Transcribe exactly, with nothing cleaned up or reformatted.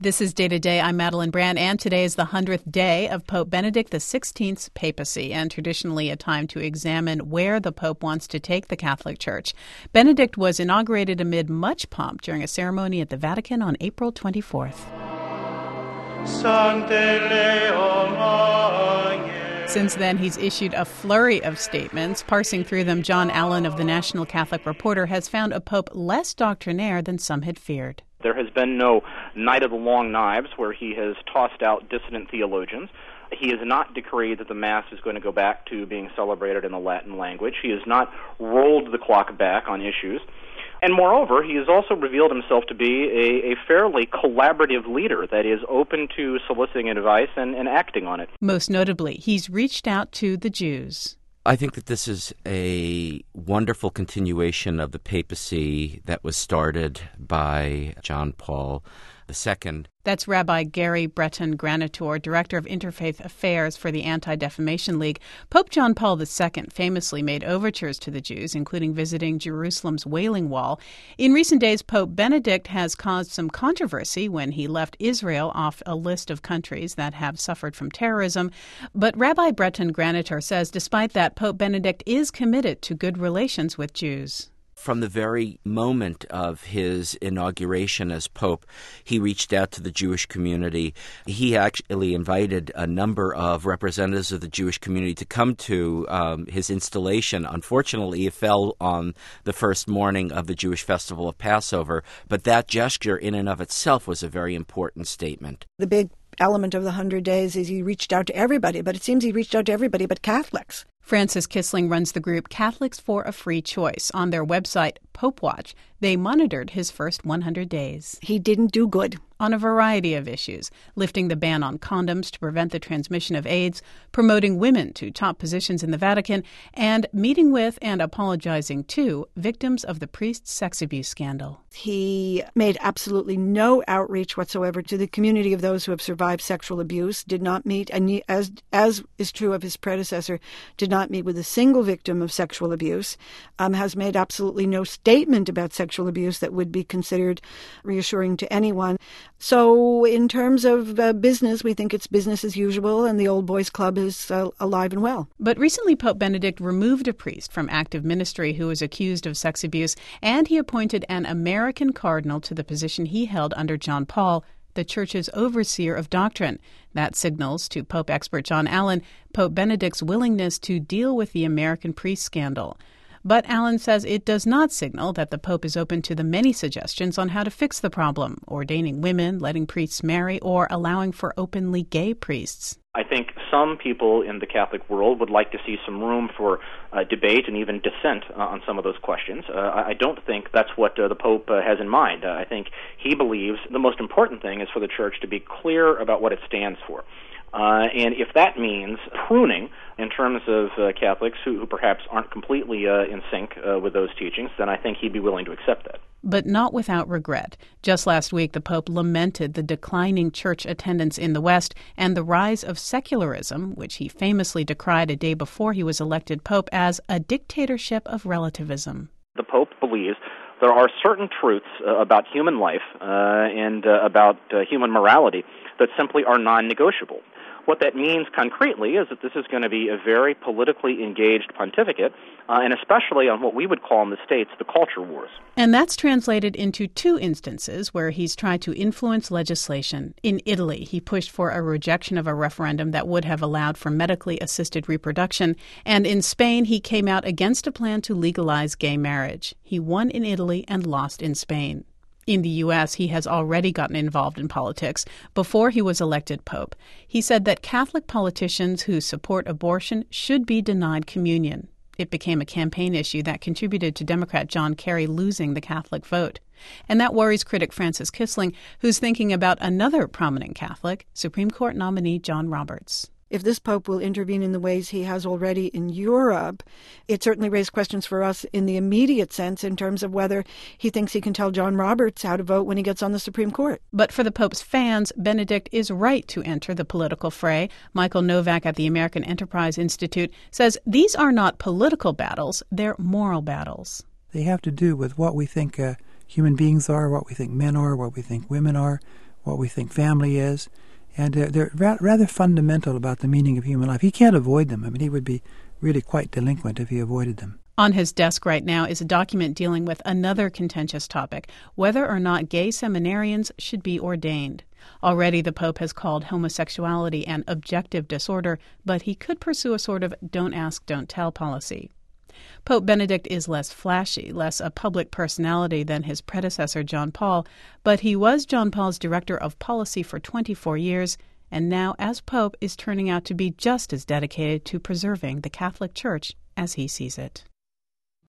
This is Day to Day. I'm Madeline Brand, and today is the hundredth day of Pope Benedict the sixteenth's papacy, and traditionally a time to examine where the Pope wants to take the Catholic Church. Benedict was inaugurated amid much pomp during a ceremony at the Vatican on April twenty-fourth. Since then, he's issued a flurry of statements. Parsing through them, John Allen of the National Catholic Reporter has found a pope less doctrinaire than some had feared. There has been no Night of the Long Knives where he has tossed out dissident theologians. He has not decreed that the Mass is going to go back to being celebrated in the Latin language. He has not rolled the clock back on issues. And moreover, he has also revealed himself to be a, a fairly collaborative leader that is open to soliciting advice and, and acting on it. Most notably, he's reached out to the Jews. I think that this is a wonderful continuation of the papacy that was started by John Paul the Second. That's Rabbi Gary Breton Granitor, Director of Interfaith Affairs for the Anti-Defamation League. Pope John Paul the Second famously made overtures to the Jews, including visiting Jerusalem's Wailing Wall. In recent days, Pope Benedict has caused some controversy when he left Israel off a list of countries that have suffered from terrorism. But Rabbi Breton Granitor says despite that, Pope Benedict is committed to good relations with Jews. From the very moment of his inauguration as Pope, he reached out to the Jewish community. He actually invited a number of representatives of the Jewish community to come to um, his installation. Unfortunately, it fell on the first morning of the Jewish festival of Passover, but that gesture in and of itself was a very important statement. The big element of the hundred days is he reached out to everybody, but it seems he reached out to everybody but Catholics. Francis Kissling runs the group Catholics for a Free Choice. On their website, Pope Watch, they monitored his first one hundred days. He didn't do good. On a variety of issues, lifting the ban on condoms to prevent the transmission of AIDS, promoting women to top positions in the Vatican, and meeting with and apologizing to victims of the priest's sex abuse scandal. He made absolutely no outreach whatsoever to the community of those who have survived sexual abuse, did not meet, and as, as is true of his predecessor, did not meet with a single victim of sexual abuse, um, has made absolutely no statement about sexual abuse that would be considered reassuring to anyone. So in terms of uh, business, we think it's business as usual, and the Old Boys Club is uh, alive and well. But recently, Pope Benedict removed a priest from active ministry who was accused of sex abuse, and he appointed an American cardinal to the position he held under John Paul, the Church's overseer of doctrine. That signals, to Pope expert John Allen, Pope Benedict's willingness to deal with the American priest scandal. But Allen says it does not signal that the Pope is open to the many suggestions on how to fix the problem, ordaining women, letting priests marry, or allowing for openly gay priests. I think some people in the Catholic world would like to see some room for uh, debate and even dissent uh, on some of those questions. Uh, I don't think that's what uh, the Pope uh, has in mind. Uh, I think he believes the most important thing is for the Church to be clear about what it stands for. Uh, and if that means pruning in terms of uh, Catholics who, who perhaps aren't completely uh, in sync uh, with those teachings, then I think he'd be willing to accept that. But not without regret. Just last week, the Pope lamented the declining church attendance in the West and the rise of secularism, which he famously decried a day before he was elected Pope as a dictatorship of relativism. The Pope believes there are certain truths uh, about human life uh, and uh, about uh, human morality that simply are non-negotiable. What that means concretely is that this is going to be a very politically engaged pontificate, uh, and especially on what we would call in the States the culture wars. And that's translated into two instances where he's tried to influence legislation. In Italy, he pushed for a rejection of a referendum that would have allowed for medically assisted reproduction. And in Spain, he came out against a plan to legalize gay marriage. He won in Italy and lost in Spain. In the U S, he has already gotten involved in politics. Before he was elected Pope, he said that Catholic politicians who support abortion should be denied communion. It became a campaign issue that contributed to Democrat John Kerry losing the Catholic vote. And that worries critic Francis Kissling, who's thinking about another prominent Catholic, Supreme Court nominee John Roberts. If this Pope will intervene in the ways he has already in Europe, it certainly raised questions for us in the immediate sense in terms of whether he thinks he can tell John Roberts how to vote when he gets on the Supreme Court. But for the Pope's fans, Benedict is right to enter the political fray. Michael Novak at the American Enterprise Institute says these are not political battles, they're moral battles. They have to do with what we think uh, human beings are, what we think men are, what we think women are, what we think family is, and they're, they're ra- rather fundamental about the meaning of human life. He can't avoid them. I mean, he would be really quite delinquent if he avoided them. On his desk right now is a document dealing with another contentious topic, whether or not gay seminarians should be ordained. Already the Pope has called homosexuality an objective disorder, but he could pursue a sort of don't ask, don't tell policy. Pope Benedict is less flashy, less a public personality than his predecessor John Paul, but he was John Paul's director of policy for twenty-four years, and now as Pope is turning out to be just as dedicated to preserving the Catholic Church as he sees it.